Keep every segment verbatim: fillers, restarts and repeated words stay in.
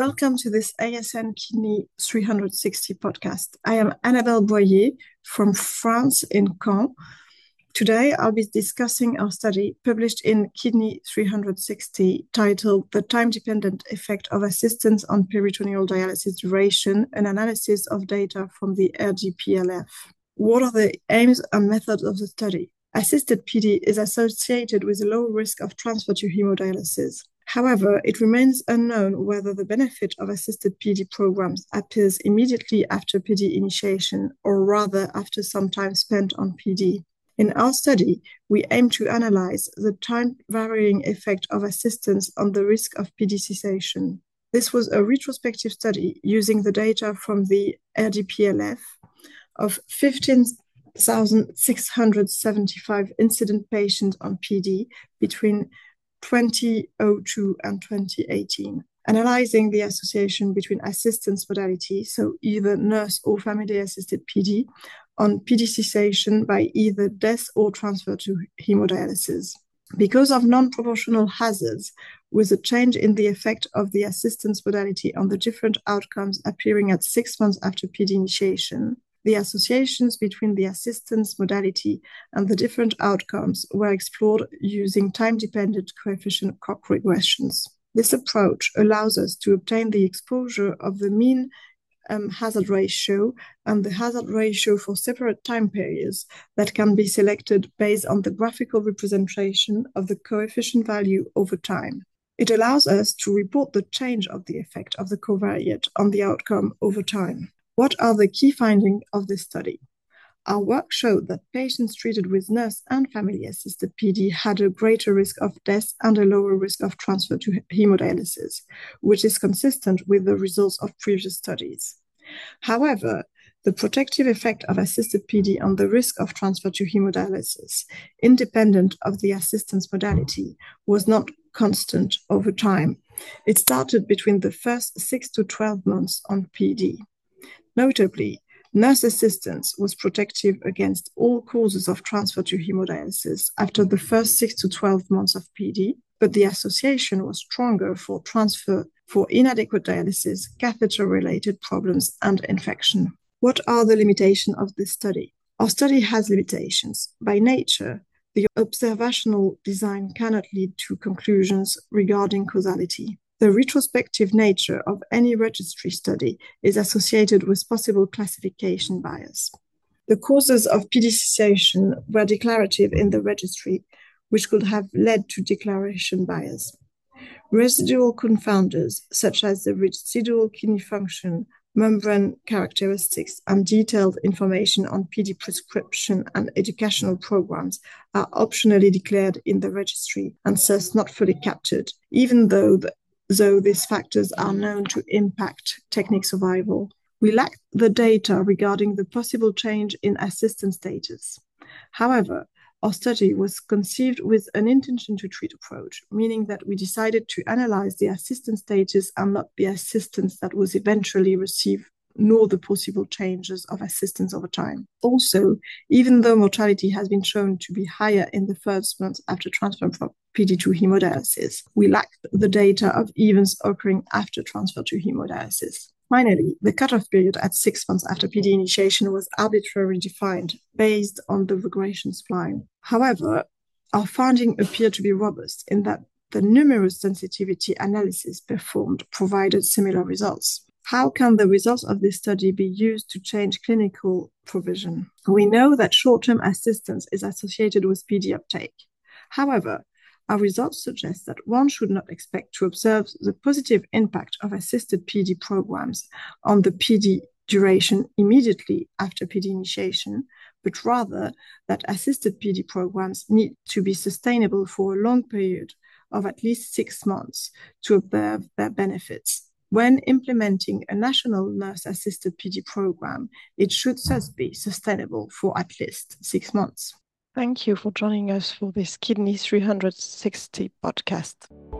welcome to this A S N Kidney three sixty podcast. I am Annabelle Boyer from France in Caen. Today, I'll be discussing our study published in Kidney three sixty titled The Time-Dependent Effect of Assistance on Peritoneal Dialysis Duration, an Analysis of Data from the R D P L F. What are the aims and methods of the study? Assisted P D is associated with a low risk of transfer to hemodialysis. However, it remains unknown whether the benefit of assisted P D programs appears immediately after P D initiation or rather after some time spent on P D. In our study, we aim to analyze the time-varying effect of assistance on the risk of P D cessation. This was a retrospective study using the data from the R D P L F of fifteen thousand six hundred seventy-five incident patients on P D between twenty oh two and twenty eighteen, analyzing the association between assistance modality, so either nurse or family-assisted P D, on P D cessation by either death or transfer to hemodialysis. Because of non-proportional hazards, with a change in the effect of the assistance modality on the different outcomes appearing at six months after P D initiation, the associations between the assistance modality and the different outcomes were explored using time-dependent coefficient Koch regressions. This approach allows us to obtain the exposure of the mean um, hazard ratio and the hazard ratio for separate time periods that can be selected based on the graphical representation of the coefficient value over time. It allows us to report the change of the effect of the covariate on the outcome over time. What are the key findings of this study? Our work showed that patients treated with nurse and family-assisted P D had a greater risk of death and a lower risk of transfer to hemodialysis, which is consistent with the results of previous studies. However, the protective effect of assisted P D on the risk of transfer to hemodialysis, independent of the assistance modality, was not constant over time. It started between the first six to twelve months on P D. Notably, nurse assistance was protective against all causes of transfer to hemodialysis after the first six to twelve months of P D, but the association was stronger for transfer for inadequate dialysis, catheter-related problems, and infection. What are the limitations of this study? Our study has limitations. By nature, the observational design cannot lead to conclusions regarding causality. The retrospective nature of any registry study is associated with possible classification bias. The causes of P D cessation were declarative in the registry, which could have led to declaration bias. Residual confounders, such as the residual kidney function, membrane characteristics, and detailed information on P D prescription and educational programs, are optionally declared in the registry and thus not fully captured, even though the though these factors are known to impact technique survival. We lack the data regarding the possible change in assistance status. However, our study was conceived with an intention to treat approach, meaning that we decided to analyze the assistance status and not the assistance that was eventually received, nor the possible changes of assistance over time. Also, even though mortality has been shown to be higher in the first months after transfer from P D to hemodialysis, we lack the data of events occurring after transfer to hemodialysis. Finally, the cutoff period at six months after P D initiation was arbitrarily defined based on the regression spline. However, our findings appear to be robust in that the numerous sensitivity analyses performed provided similar results. How can the results of this study be used to change clinical provision? We know that short-term assistance is associated with P D uptake. However, our results suggest that one should not expect to observe the positive impact of assisted P D programs on the P D duration immediately after P D initiation, but rather that assisted P D programs need to be sustainable for a long period of at least six months to observe their benefits. When implementing a national nurse-assisted P D program, it should thus be sustainable for at least six months. Thank you for joining us for this Kidney three sixty podcast.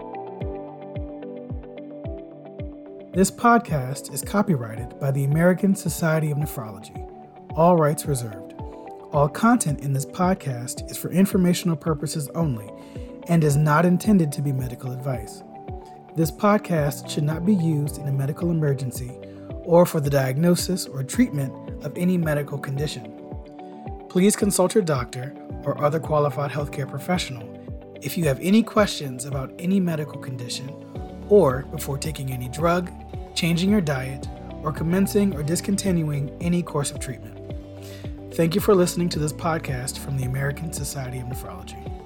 This podcast is copyrighted by the American Society of Nephrology. All rights reserved. All content in this podcast is for informational purposes only and is not intended to be medical advice. This podcast should not be used in a medical emergency or for the diagnosis or treatment of any medical condition. Please consult your doctor or other qualified healthcare professional if you have any questions about any medical condition or before taking any drug, changing your diet, or commencing or discontinuing any course of treatment. Thank you for listening to this podcast from the American Society of Nephrology.